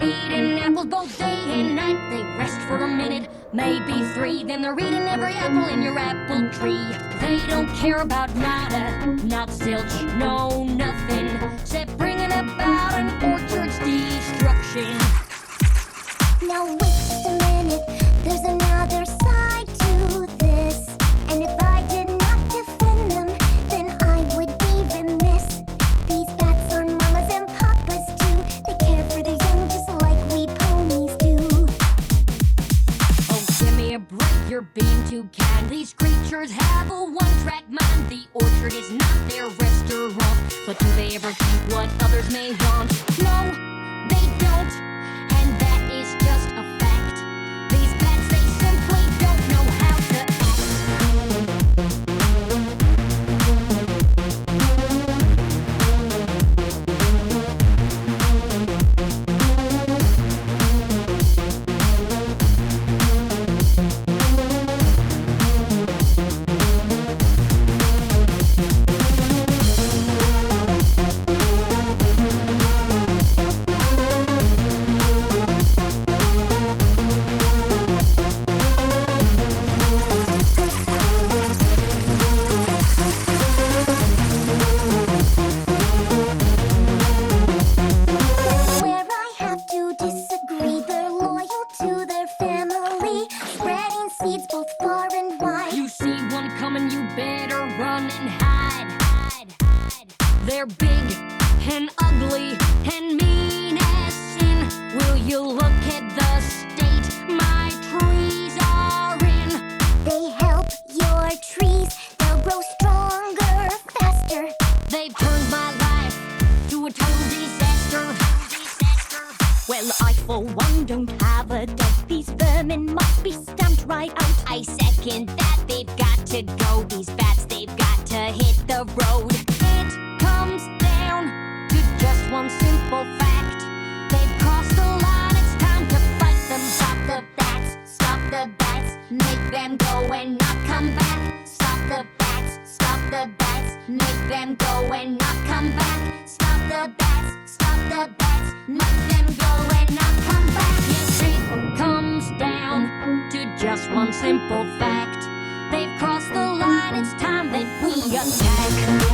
eating apples both day and night. They rest for a minute, maybe 3, then they're eating every apple in your apple tree. They don't care about nada, not zilch, no nothing, except bringing about an orchard's destruction. Now wait just a minute, there's another side to this. And if I did not defend them, then I would be remiss. These bats are mamas and papas too. They care for their young just like we ponies do. Oh, give me a break, you're being too kind. These creatures have a one-track mind. The orchard is not their restaurant, but do they ever think what others may want? No, they don't, and that is just a fact. These bats, they simply don't know how to act. Where I have to disagree, they're loyal to their family, spreading seeds both far and wide. You see one coming, you better run and hide. Hide, hide. They're big and ugly and mean as sin. Will you look at the state my trees are in? They help your trees, they'll grow stronger, faster. They've turned my life to a total disaster. Well, I for one don't have a doubt. These vermin must be stamped right out. I second that, they've got to go. These bats, they've got to hit the road. It comes down to just one simple fact. They've crossed the line, it's time to fight them. Stop the bats, make them go and not come back. Stop the bats, make them go and not come back. Stop the bats, make them go and not come back. Yes, it comes down to just one simple fact. They've crossed the line, it's time that we attack.